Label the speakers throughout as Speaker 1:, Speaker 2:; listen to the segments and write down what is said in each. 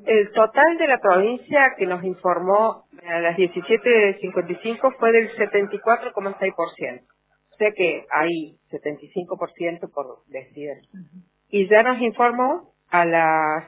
Speaker 1: El total de la provincia que nos informó a las 17:55 fue del 74,6%. O sea que ahí, 75% por decir. Y ya nos informó a las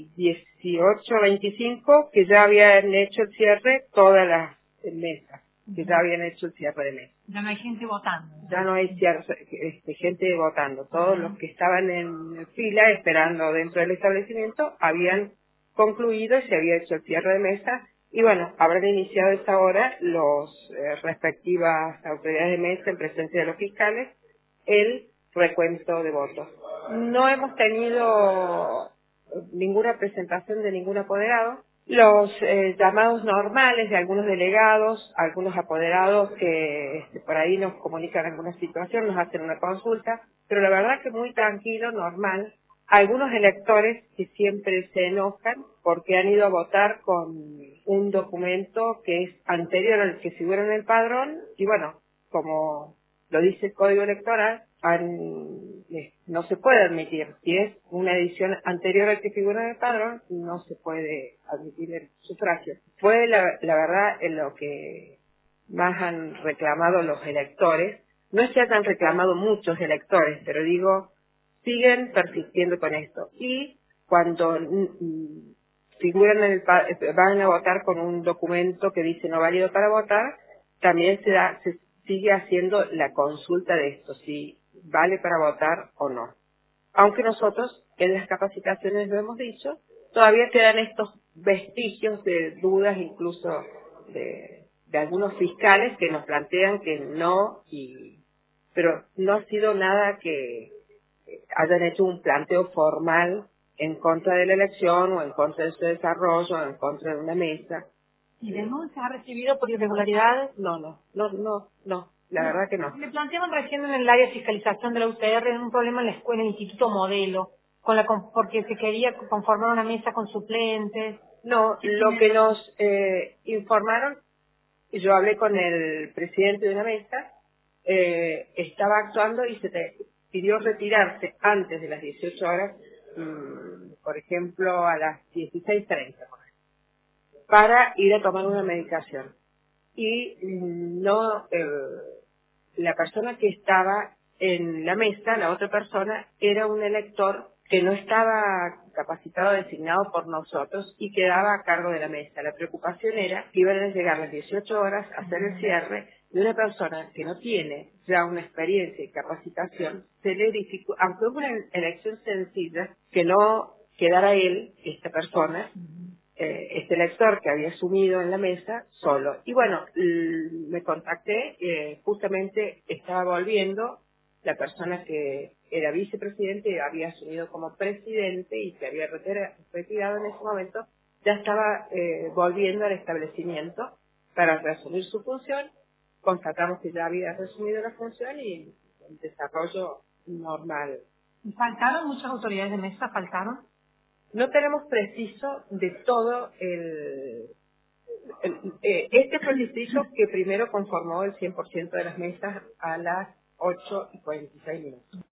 Speaker 1: 18:25 que ya habían hecho el cierre todas las mesas, que ya habían hecho el cierre de mesas.
Speaker 2: Ya no hay gente votando.
Speaker 1: Ya no hay gente votando. Todos los que estaban en fila esperando dentro del establecimiento habían concluido y se había hecho el cierre de mesa. Y bueno, habrán iniciado a esta hora los respectivas autoridades de mesa en presencia de los fiscales el recuento de votos. No hemos tenido ninguna presentación de ningún apoderado. Los llamados normales de algunos delegados, algunos apoderados que por ahí nos comunican alguna situación, nos hacen una consulta, pero la verdad que muy tranquilo, normal. Algunos electores que siempre se enojan porque han ido a votar con un documento que es anterior al que figura en el padrón y bueno, como lo dice el Código Electoral, no se puede admitir. Si es una edición anterior al que figura en el padrón, no se puede admitir el sufragio. Fue la verdad en lo que más han reclamado los electores. No es que hayan reclamado muchos electores, pero digo, siguen persistiendo con esto. Y cuando figuran van a votar con un documento que dice no válido para votar, también se sigue haciendo la consulta de esto, si vale para votar o no. Aunque nosotros en las capacitaciones lo hemos dicho, todavía quedan estos vestigios de dudas, incluso de algunos fiscales que nos plantean que no, pero no ha sido nada que hayan hecho un planteo formal en contra de la elección o en contra de su desarrollo o en contra de una mesa.
Speaker 2: ¿Y denuncias ha recibido por irregularidades?
Speaker 1: No, la verdad que no.
Speaker 2: Me planteaban recién en el área de fiscalización de la UCR un problema en la escuela, en el Instituto Modelo, porque se quería conformar una mesa con suplentes.
Speaker 1: No, lo que nos informaron, yo hablé con el presidente de una mesa, estaba actuando y pidió retirarse antes de las 18 horas, por ejemplo, a las 16:30, para ir a tomar una medicación. Y no, la persona que estaba en la mesa, la otra persona, era un elector que no estaba capacitado, designado por nosotros y quedaba a cargo de la mesa. La preocupación era que iban a llegar las 18 horas a hacer el cierre y una persona que no tiene ya una experiencia y capacitación, se le dificulta, aunque es una elección sencilla, que no quedara él, esta persona, este lector que había asumido en la mesa solo. Y bueno, me contacté, justamente estaba volviendo la persona que era vicepresidente, había asumido como presidente y se había retirado en ese momento, ya estaba volviendo al establecimiento para reasumir su función. Constatamos que ya había reasumido la función y el desarrollo normal.
Speaker 2: ¿Y faltaron muchas autoridades de mesa? ¿Faltaron?
Speaker 1: No tenemos preciso de todo este fue el distrito que primero conformó el 100% de las mesas a las 8:46.